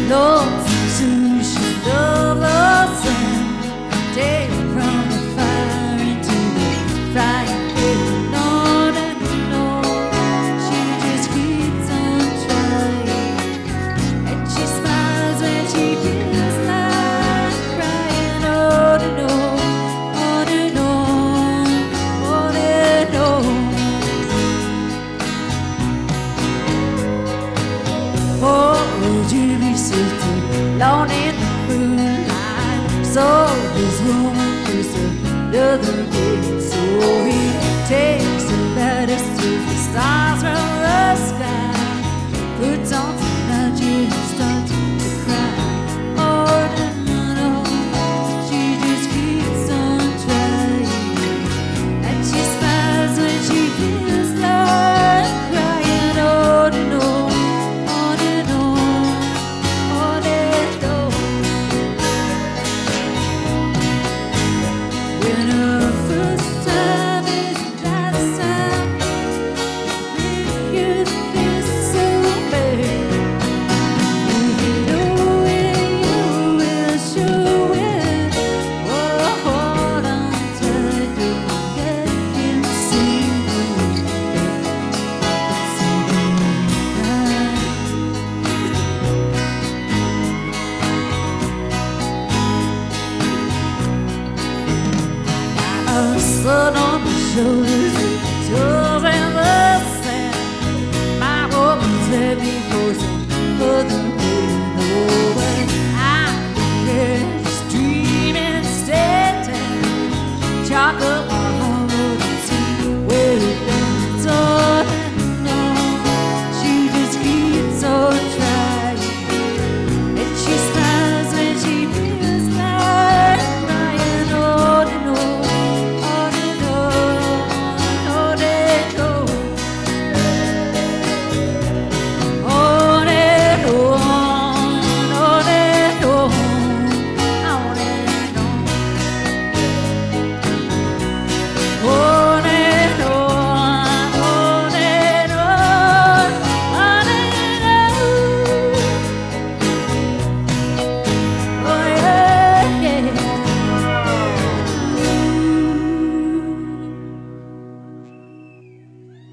Lord, soon she'll love us and take from the fire into the frying pan. On and on, she just keeps on trying, and she smiles when she feels like crying. On and on, on and on, on and on. Oh, would you be sitting alone in the moonlight? So this woman is another day. So he takes the letters to the stars from the sky, puts on some magic and starts to cry. Oh, no, she just keeps on trying, and she smiles when she feels like crying. Oh, no. Sun on my shoulder